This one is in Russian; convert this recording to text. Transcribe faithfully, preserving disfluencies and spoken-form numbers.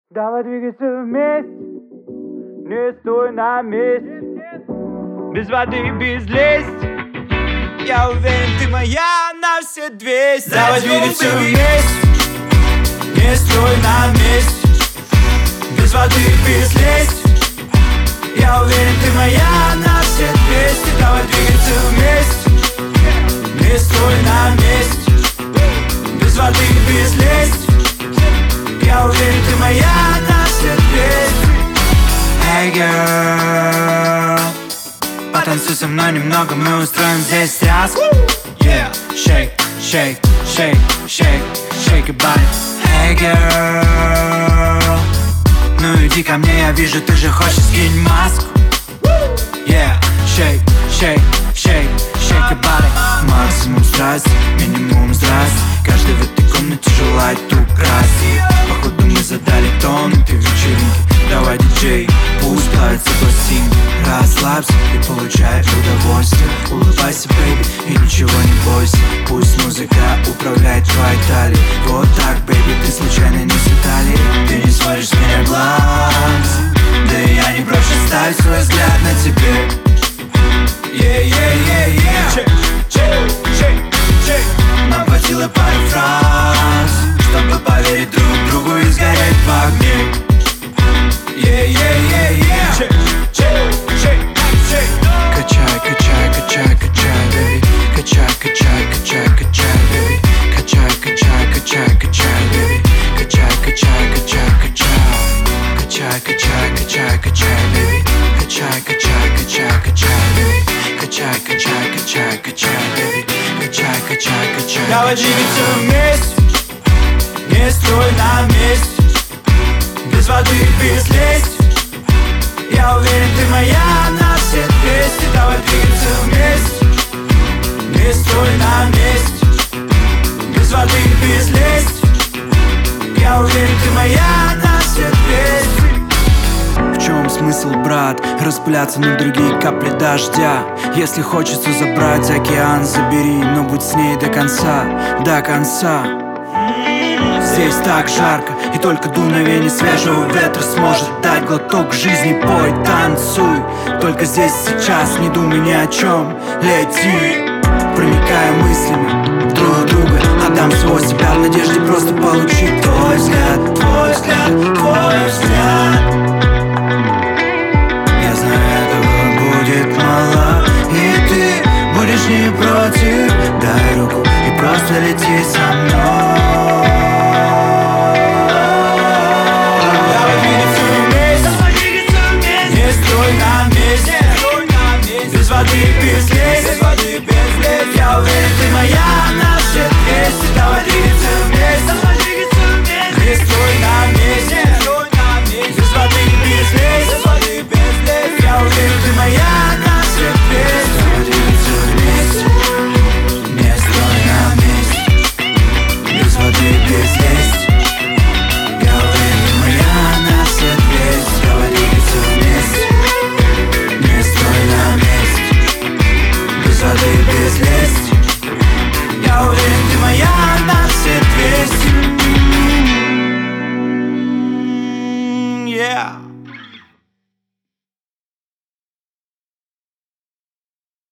Давай двигаться вместе, не стой на месте. Без воды, без лести. Я уверен, ты моя на все двести. Давай двигаться вместе, не стой на месте. Без воды, без лести. Я уверен, ты моя на все двести. Давай двигаться вместе, не стой на месте. Без воды, без лести. Я уверен, ты моя на все двести. Hey girl, потанцуй со мной немного, мы устроим здесь тряску. Yeah, shake, shake, shake, shake, shake your body. Hey girl, ну иди ко мне, я вижу, ты же хочешь, скинь маску. Yeah, shake, shake, shake, shake your body. Максимум страсти, минимум здрасте. Каждый в этой комнате желает украсть. Походу мы задали тон этой вечеринки. Давай, диджей, пусть плавится пластинки. Расслабься и получай удовольствие. Улыбайся, бэйби, и ничего не бойся. Пусть музыка управляет твоей талией. Вот так, бэйби, ты случайно не с Италии. Ты не сводишь с меня глаз. Да и я не прочь оставить свой взгляд на тебе. Yeah, yeah, yeah, yeah. Check, check, check, check. Нам хватило пары фраз, чтобы поверить друг другу и сгореть в огне. Yeah, yeah, yeah, yeah. Check, check, check, check. Качай, качай, качай, качай, baby. Качай, качай, качай, качай, baby. Качай, качай, качай, качай, baby. Качай, качай, качай, качай. Качай, качай, качай, качай, baby. Качай, качай, качай, качай, baby. Качай, качай, качай, качай, baby. Качай, качай, качай. Давай двигаться вместе, не стой на месте. Без воды, без лести. Я уверен, ты моя на все двести. Давай двигаться вместе, не стой на месте. Без воды, без лести. Я уверен, ты моя на все двести. В чем смысл, брат, распыляться на другие капли дождя? Если хочется забрать океан, забери, но будь с ней до конца, до конца. Здесь так жарко, и только дуновение свежего ветра сможет дать глоток жизни. Пой, танцуй, только здесь сейчас, не думай ни о чем. Лети, проникая мыслями друг друга, отдам всего себя в надежде просто получить твой взгляд, твой взгляд.